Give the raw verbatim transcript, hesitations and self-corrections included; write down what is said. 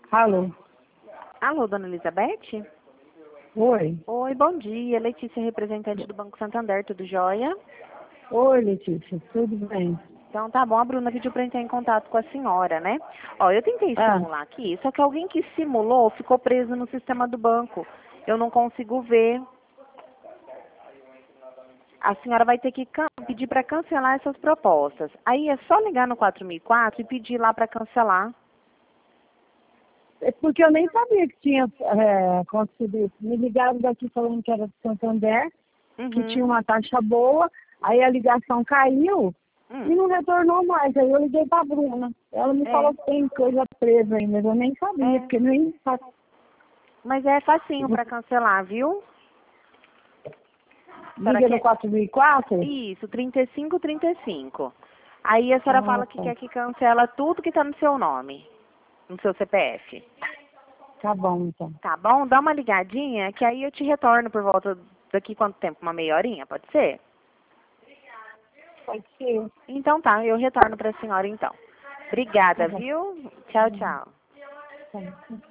Alô? Alô, dona Elizabeth? Oi. Oi, bom dia. Letícia, representante do Banco Santander, tudo jóia? Oi, Letícia, tudo bem? Então tá bom, a Bruna pediu para entrar em contato com a senhora, né? Ó, eu tentei Ah, simular aqui, só que alguém que simulou ficou preso no sistema do banco. Eu não consigo ver. A senhora vai ter que can- pedir para cancelar essas propostas. Aí é só ligar no quatro mil e quatro e pedir lá para cancelar. é porque eu nem sabia que tinha é, acontecido isso. Me ligaram daqui falando que era de Santander, que tinha Uhum. uma taxa boa, aí a ligação caiu e Hum. não retornou mais. Aí eu liguei pra Bruna. Ela me É, falou que tem coisa presa aí, mas eu nem sabia, é. porque nem fa- Mas é facinho para cancelar, viu? A senhora liga no quer... quatro mil e quatro? Isso, trinta e cinco, trinta e cinco. Aí a senhora Ah, fala que tá. quer que cancela tudo que está no seu nome, no seu C P F. Tá bom, então. Tá bom? Dá uma ligadinha que aí eu te retorno por volta daqui quanto tempo? Uma meia horinha, pode ser? Pode ser. Então tá, eu retorno para a senhora então. Obrigada, Tá bom. viu? Tchau, tchau. Tá bom.